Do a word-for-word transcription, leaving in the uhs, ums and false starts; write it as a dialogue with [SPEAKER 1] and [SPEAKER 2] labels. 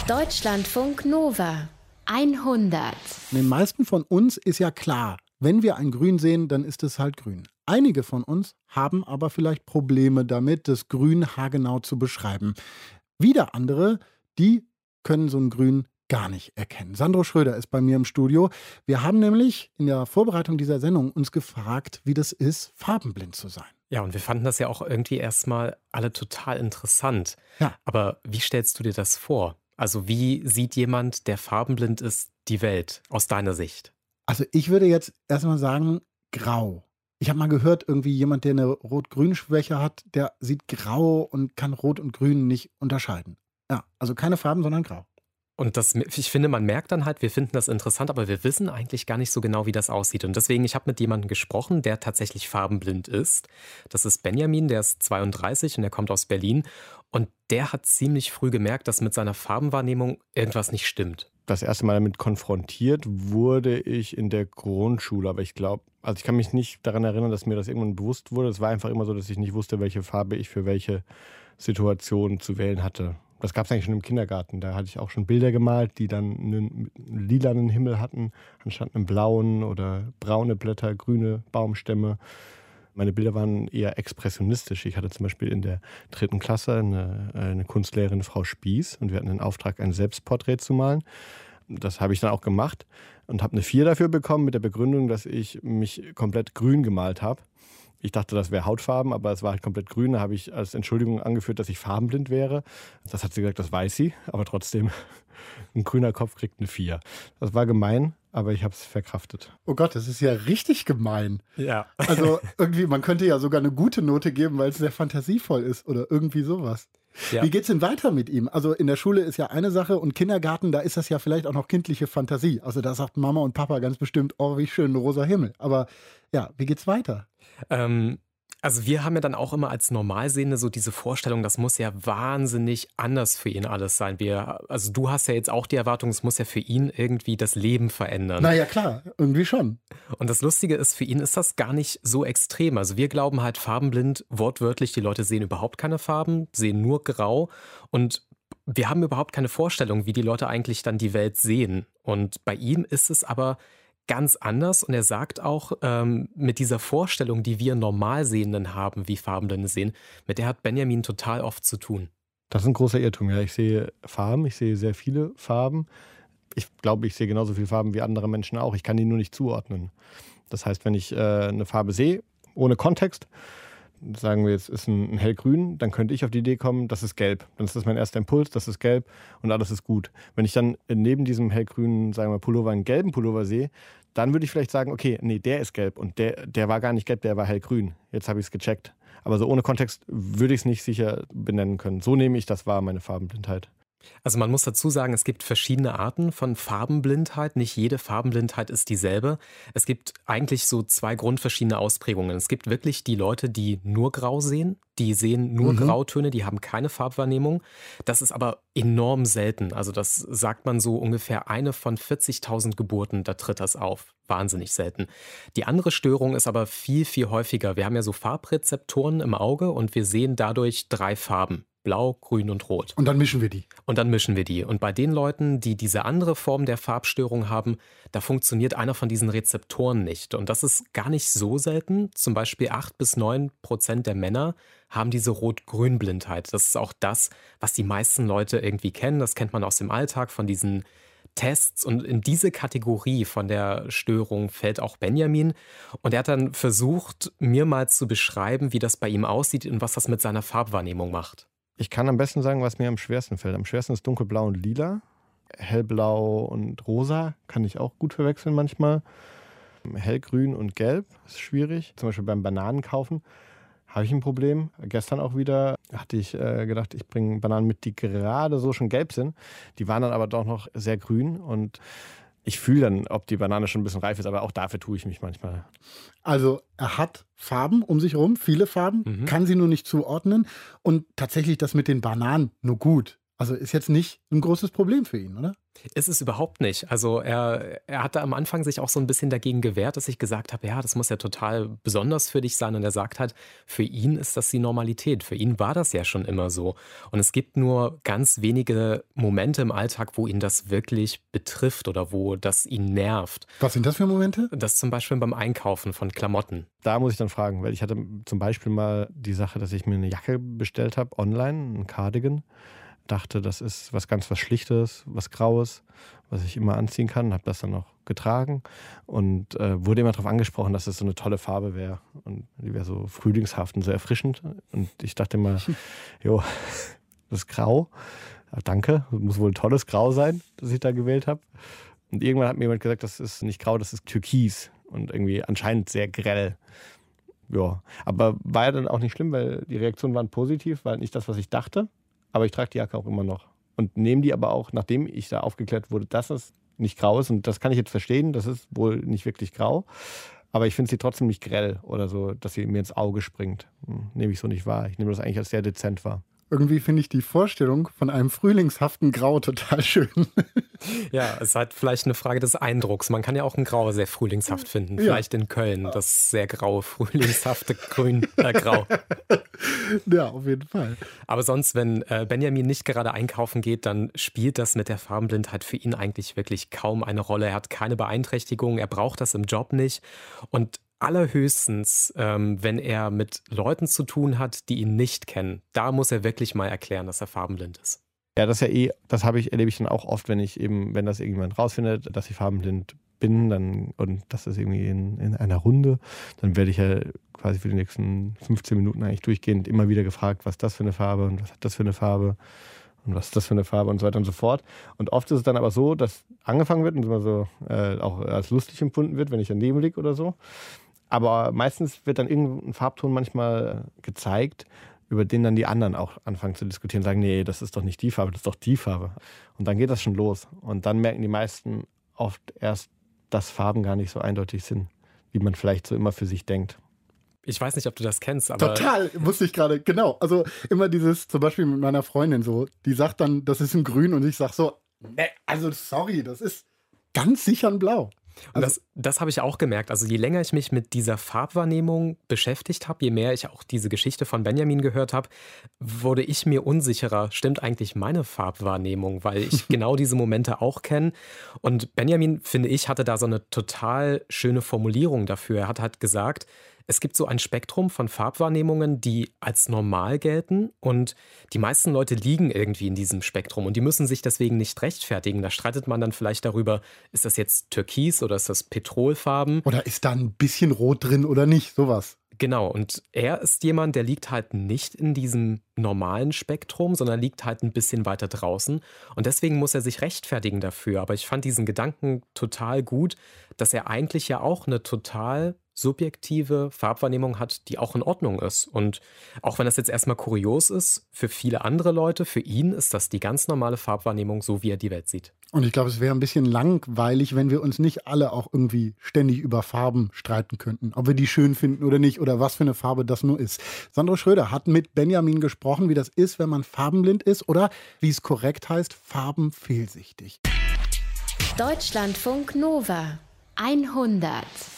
[SPEAKER 1] Deutschlandfunk Nova hundert.
[SPEAKER 2] Den meisten von uns ist ja klar, wenn wir ein Grün sehen, dann ist es halt grün. Einige von uns haben aber vielleicht Probleme damit, das Grün haargenau zu beschreiben. Wieder andere, die können so ein Grün gar nicht erkennen. Sandro Schröder ist bei mir im Studio. Wir haben nämlich in der Vorbereitung dieser Sendung uns gefragt, wie das ist, farbenblind zu sein.
[SPEAKER 3] Ja, und wir fanden das ja auch irgendwie erstmal alle total interessant.
[SPEAKER 2] Ja.
[SPEAKER 3] Aber wie stellst du dir das vor? Also wie sieht jemand, der farbenblind ist, die Welt aus deiner Sicht?
[SPEAKER 2] Also ich würde jetzt erstmal sagen, grau. Ich habe mal gehört, irgendwie jemand, der eine Rot-Grün-Schwäche hat, der sieht grau und kann Rot und Grün nicht unterscheiden. Ja, also keine Farben, sondern grau.
[SPEAKER 3] Und das, ich finde, man merkt dann halt, wir finden das interessant, aber wir wissen eigentlich gar nicht so genau, wie das aussieht. Und deswegen, ich habe mit jemandem gesprochen, der tatsächlich farbenblind ist. Das ist Benjamin, der ist zweiunddreißig und der kommt aus Berlin. Und der hat ziemlich früh gemerkt, dass mit seiner Farbenwahrnehmung irgendwas nicht stimmt.
[SPEAKER 4] Das erste Mal damit konfrontiert wurde ich in der Grundschule, aber ich glaube, also ich kann mich nicht daran erinnern, dass mir das irgendwann bewusst wurde. Es war einfach immer so, dass ich nicht wusste, welche Farbe ich für welche Situation zu wählen hatte. Das gab es eigentlich schon im Kindergarten. Da hatte ich auch schon Bilder gemalt, die dann einen lilanen Himmel hatten, anstatt einem blauen, oder braune Blätter, grüne Baumstämme. Meine Bilder waren eher expressionistisch. Ich hatte zum Beispiel in der dritten Klasse eine, eine Kunstlehrerin, Frau Spieß, und wir hatten den Auftrag, ein Selbstporträt zu malen. Das habe ich dann auch gemacht und habe eine vier dafür bekommen mit der Begründung, dass ich mich komplett grün gemalt habe. Ich dachte, das wäre Hautfarben, aber es war halt komplett grün. Da habe ich als Entschuldigung angeführt, dass ich farbenblind wäre. Das hat sie gesagt, das weiß sie, aber trotzdem, ein grüner Kopf kriegt eine vier. Das war gemein, aber ich habe es verkraftet.
[SPEAKER 2] Oh Gott, das ist ja richtig gemein.
[SPEAKER 3] Ja.
[SPEAKER 2] Also irgendwie, man könnte ja sogar eine gute Note geben, weil es sehr fantasievoll ist oder irgendwie sowas.
[SPEAKER 3] Ja.
[SPEAKER 2] Wie geht's denn weiter mit ihm? Also in der Schule ist ja eine Sache und Kindergarten, da ist das ja vielleicht auch noch kindliche Fantasie. Also da sagt Mama und Papa ganz bestimmt, oh, wie schön, ein rosa Himmel. Aber ja, wie geht's weiter?
[SPEAKER 3] Ähm, also wir haben ja dann auch immer als Normalsehende so diese Vorstellung, das muss ja wahnsinnig anders für ihn alles sein. Wir, also du hast ja jetzt auch die Erwartung, es muss ja für ihn irgendwie das Leben verändern.
[SPEAKER 2] Na ja, klar, irgendwie schon.
[SPEAKER 3] Und das Lustige ist, für ihn ist das gar nicht so extrem. Also wir glauben halt farbenblind, wortwörtlich, die Leute sehen überhaupt keine Farben, sehen nur grau, und wir haben überhaupt keine Vorstellung, wie die Leute eigentlich dann die Welt sehen. Und bei ihm ist es aber ganz anders, und er sagt auch, ähm, mit dieser Vorstellung, die wir Normalsehenden haben, wie Farbenblinde sehen, mit der hat Benjamin total oft zu tun.
[SPEAKER 4] Das ist ein großer Irrtum, ja. Ich sehe Farben, ich sehe sehr viele Farben. Ich glaube, ich sehe genauso viele Farben wie andere Menschen auch. Ich kann die nur nicht zuordnen. Das heißt, wenn ich äh, eine Farbe sehe, ohne Kontext, sagen wir jetzt, ist ein, ein hellgrün, dann könnte ich auf die Idee kommen, das ist gelb. Dann ist das mein erster Impuls, das ist gelb und alles ist gut. Wenn ich dann neben diesem hellgrünen, sagen wir Pullover, einen gelben Pullover sehe, dann würde ich vielleicht sagen, okay, nee, der ist gelb und der, der war gar nicht gelb, der war hellgrün. Jetzt habe ich es gecheckt. Aber so ohne Kontext würde ich es nicht sicher benennen können. So nehme ich das wahr, meine Farbenblindheit.
[SPEAKER 3] Also man muss dazu sagen, es gibt verschiedene Arten von Farbenblindheit. Nicht jede Farbenblindheit ist dieselbe. Es gibt eigentlich so zwei grundverschiedene Ausprägungen. Es gibt wirklich die Leute, die nur grau sehen. Die sehen nur mhm. Grautöne, die haben keine Farbwahrnehmung. Das ist aber enorm selten. Also das sagt man so ungefähr eine von vierzigtausend Geburten, da tritt das auf. Wahnsinnig selten. Die andere Störung ist aber viel, viel häufiger. Wir haben ja so Farbrezeptoren im Auge und wir sehen dadurch drei Farben. Blau, Grün und Rot.
[SPEAKER 2] Und dann mischen wir die.
[SPEAKER 3] Und dann mischen wir die. Und bei den Leuten, die diese andere Form der Farbstörung haben, da funktioniert einer von diesen Rezeptoren nicht. Und das ist gar nicht so selten. Zum Beispiel acht bis neun Prozent der Männer haben diese Rot-Grün-Blindheit. Das ist auch das, was die meisten Leute irgendwie kennen. Das kennt man aus dem Alltag von diesen Tests. Und in diese Kategorie von der Störung fällt auch Benjamin. Und er hat dann versucht, mir mal zu beschreiben, wie das bei ihm aussieht und was das mit seiner Farbwahrnehmung macht.
[SPEAKER 4] Ich kann am besten sagen, was mir am schwersten fällt. Am schwersten ist dunkelblau und lila. Hellblau und rosa kann ich auch gut verwechseln manchmal. Hellgrün und gelb ist schwierig. Zum Beispiel beim Bananenkaufen habe ich ein Problem. Gestern auch wieder hatte ich äh, gedacht, ich bringe Bananen mit, die gerade so schon gelb sind. Die waren dann aber doch noch sehr grün, und ich fühle dann, ob die Banane schon ein bisschen reif ist, aber auch dafür tue ich mich manchmal.
[SPEAKER 2] Also er hat Farben um sich herum, viele Farben, mhm. kann sie nur nicht zuordnen. Und tatsächlich das mit den Bananen nur gut. Also ist jetzt nicht ein großes Problem für ihn, oder?
[SPEAKER 3] Ist es überhaupt nicht. Also er, er hatte am Anfang sich auch so ein bisschen dagegen gewehrt, dass ich gesagt habe, ja, das muss ja total besonders für dich sein. Und er sagt halt, für ihn ist das die Normalität. Für ihn war das ja schon immer so. Und es gibt nur ganz wenige Momente im Alltag, wo ihn das wirklich betrifft oder wo das ihn nervt.
[SPEAKER 2] Was sind das für Momente?
[SPEAKER 3] Das zum Beispiel beim Einkaufen von Klamotten.
[SPEAKER 4] Da muss ich dann fragen, weil ich hatte zum Beispiel mal die Sache, dass ich mir eine Jacke bestellt habe, online, ein Cardigan. Dachte, das ist was ganz was Schlichtes, was Graues, was ich immer anziehen kann. Habe das dann noch getragen und äh, wurde immer darauf angesprochen, dass es so eine tolle Farbe wäre. Und die wäre so frühlingshaft und so erfrischend. Und ich dachte immer, jo, das ist grau. Ja, danke, das muss wohl ein tolles Grau sein, das ich da gewählt habe. Und irgendwann hat mir jemand gesagt, das ist nicht grau, das ist türkis. Und irgendwie anscheinend sehr grell. Ja, aber war ja dann auch nicht schlimm, weil die Reaktionen waren positiv, war nicht das, was ich dachte. Aber ich trage die Jacke auch immer noch. Und nehme die aber auch, nachdem ich da aufgeklärt wurde, dass es nicht grau ist. Und das kann ich jetzt verstehen, das ist wohl nicht wirklich grau. Aber ich finde sie trotzdem nicht grell oder so, dass sie mir ins Auge springt. Hm, nehme ich so nicht wahr. Ich nehme das eigentlich als sehr dezent wahr.
[SPEAKER 2] Irgendwie finde ich die Vorstellung von einem frühlingshaften Grau total schön.
[SPEAKER 3] Ja, es ist halt vielleicht eine Frage des Eindrucks. Man kann ja auch ein Grau sehr frühlingshaft finden. Vielleicht ja. In Köln, das sehr graue, frühlingshafte Grün, äh, Grau.
[SPEAKER 2] Ja, auf jeden Fall.
[SPEAKER 3] Aber sonst, wenn äh, Benjamin nicht gerade einkaufen geht, dann spielt das mit der Farbenblindheit für ihn eigentlich wirklich kaum eine Rolle. Er hat keine Beeinträchtigung, er braucht das im Job nicht. Und allerhöchstens, ähm, wenn er mit Leuten zu tun hat, die ihn nicht kennen, da muss er wirklich mal erklären, dass er farbenblind ist.
[SPEAKER 4] Ja, das ist ja eh, das habe ich, erlebe ich dann auch oft, wenn ich eben, wenn das irgendjemand rausfindet, dass ich farbenblind bin, dann, und das ist irgendwie in, in einer Runde, dann werde ich ja quasi für die nächsten fünfzehn Minuten eigentlich durchgehend immer wieder gefragt, was ist das für eine Farbe und was hat das für eine Farbe und was ist das für eine Farbe und so weiter und so fort. Und oft ist es dann aber so, dass angefangen wird und immer so äh, auch als lustig empfunden wird, wenn ich daneben liege oder so. Aber meistens wird dann irgendein Farbton manchmal gezeigt, über den dann die anderen auch anfangen zu diskutieren, sagen, nee, das ist doch nicht die Farbe, das ist doch die Farbe. Und dann geht das schon los. Und dann merken die meisten oft erst, dass Farben gar nicht so eindeutig sind, wie man vielleicht so immer für sich denkt.
[SPEAKER 3] Ich weiß nicht, ob du das kennst, aber...
[SPEAKER 2] Total, wusste ich gerade, genau. Also immer dieses, zum Beispiel mit meiner Freundin so, die sagt dann, das ist ein Grün und ich sag so, nee, also sorry, das ist ganz sicher ein Blau.
[SPEAKER 3] Und das, das habe ich auch gemerkt. Also je länger ich mich mit dieser Farbwahrnehmung beschäftigt habe, je mehr ich auch diese Geschichte von Benjamin gehört habe, wurde ich mir unsicherer, stimmt eigentlich meine Farbwahrnehmung, weil ich genau diese Momente auch kenne. Und Benjamin, finde ich, hatte da so eine total schöne Formulierung dafür. Er hat halt gesagt, es gibt so ein Spektrum von Farbwahrnehmungen, die als normal gelten und die meisten Leute liegen irgendwie in diesem Spektrum und die müssen sich deswegen nicht rechtfertigen. Da streitet man dann vielleicht darüber, ist das jetzt Türkis oder ist das Petrolfarben?
[SPEAKER 2] Oder ist da ein bisschen Rot drin oder nicht, sowas.
[SPEAKER 3] Genau, und er ist jemand, der liegt halt nicht in diesem normalen Spektrum, sondern liegt halt ein bisschen weiter draußen. Und deswegen muss er sich rechtfertigen dafür. Aber ich fand diesen Gedanken total gut, dass er eigentlich ja auch eine total subjektive Farbwahrnehmung hat, die auch in Ordnung ist. Und auch wenn das jetzt erstmal kurios ist, für viele andere Leute, für ihn ist das die ganz normale Farbwahrnehmung, so wie er die Welt sieht.
[SPEAKER 2] Und ich glaube, es wäre ein bisschen langweilig, wenn wir uns nicht alle auch irgendwie ständig über Farben streiten könnten. Ob wir die schön finden oder nicht oder was für eine Farbe das nur ist. Sandro Schröder hat mit Benjamin gesprochen, wie das ist, wenn man farbenblind ist oder wie es korrekt heißt, farbenfehlsichtig.
[SPEAKER 1] Deutschlandfunk Nova hundert.